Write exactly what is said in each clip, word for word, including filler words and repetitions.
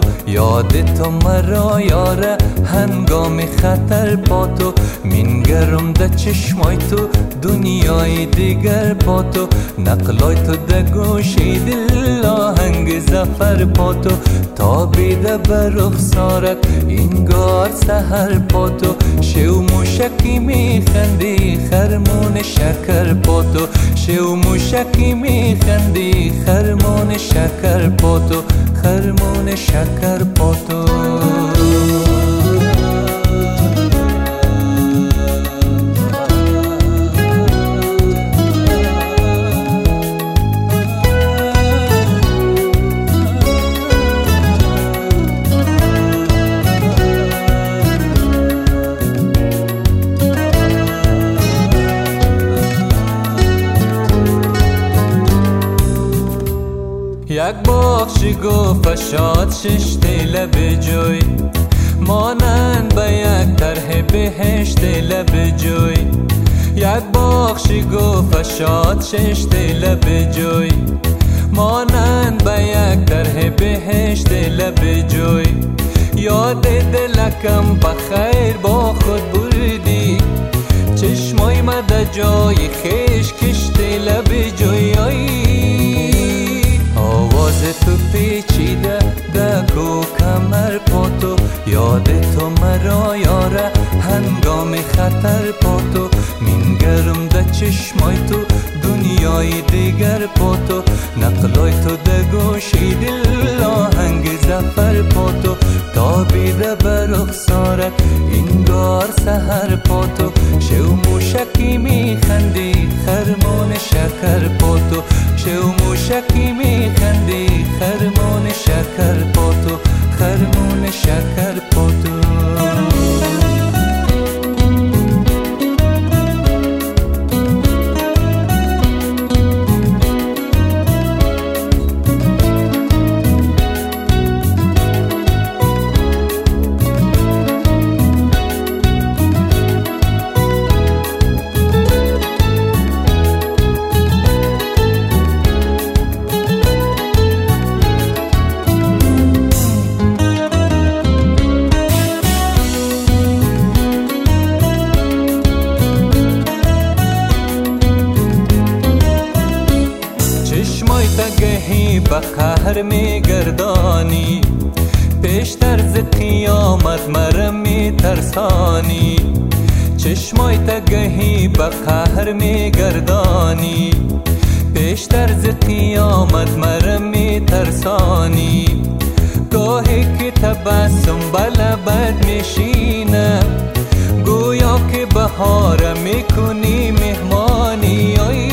یاد تو مرا یاره هنگام خطر با تو مینگرم ده چشمای تو دنیای دیگر با تو نقلای تو ده گوشی دل آهنگ زفر با تو تابیده بر رخسارت اینگار سحر با تو شو موشکی میخندی خرمون شکر با تو شو موشکی میخندی خرمون شکر با تو خرمون شکر با تو یک باخشی گفت شاد شش لب جوی مانند به یک طرح بهشت لب جوی یک باخشی گفت شاد شش لب جوی مانند به یک طرح بهشت لب جوی یاد دلکم بخیر با خود بردی چشمای مده جای خیش کشت لب جوی آواز تو پیچیده دکو کمر پا تو یاد تو مرا یاره هنگام خطر پا تو مینگرم ده چشمای تو دنیای دیگر پا تو نقلای تو ده گوشی دل آهنگ زفر پا تو تابیده بر رخسارت اینگار سحر پا تو شو موشکی میخندی خرمون شکر پا تو شو موشکی میخندی خرمون شکر پا تو خرمون شکر پا تو گهی به قهر می گردانی پیشتر ز قیامت مرا می ترسانی چشمای تگهی به قهر می گردانی پیشتر ز قیامت مرا می ترسانی گاهی که تبسم بلبد میشینه گویا که بهار میکنی مهمانی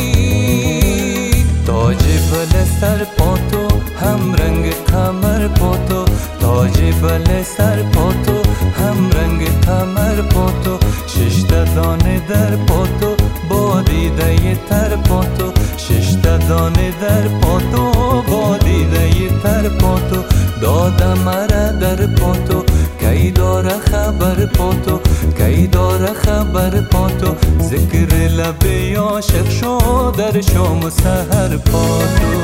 تاج بل سر پا تو هم رنگ کمر پا تو تاج بل سر پا تو هم رنگ کمر پا تو شش دانه در پا تو با دیده تر پا تو شش دانه در پا تو با دیده تر پا تو دادم مرا در پا تو کی داره خبر پا تو کی داره خبر پا تو ذکر لب عاشق شو در شام و سحر پا تو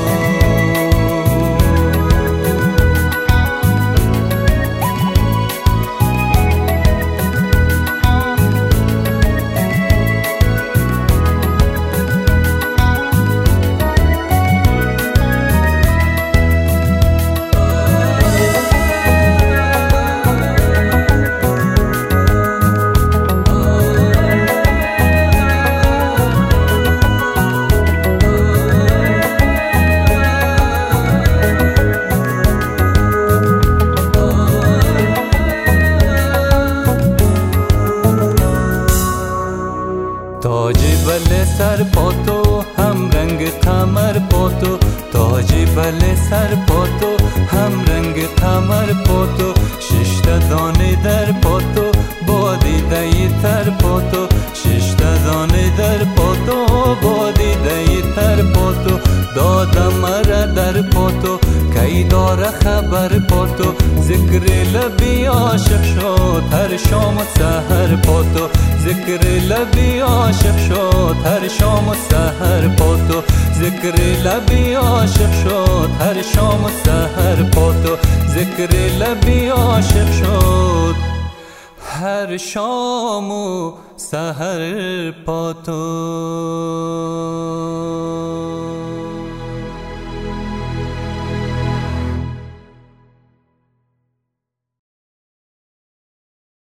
تاج بل سر پا تو هم رنگ قمر پا تو تاج بل سر پا تو هم رنگ قمر پا تو شش دانه در پا تو با دیده تر پا تو شش دانه در پا تو با دیده تر پا تو دادم مرا در پا تو کی داره خبر پا تو ذکر لبی عاشق شد هر شام و سحر پا تو ذکر لبی عاشق شد هر شام و سحر پا تو ذکر لبی عاشق شد هر شام و سحر پاتو ذکر لبی عاشق شد هر شام و سحر پاتو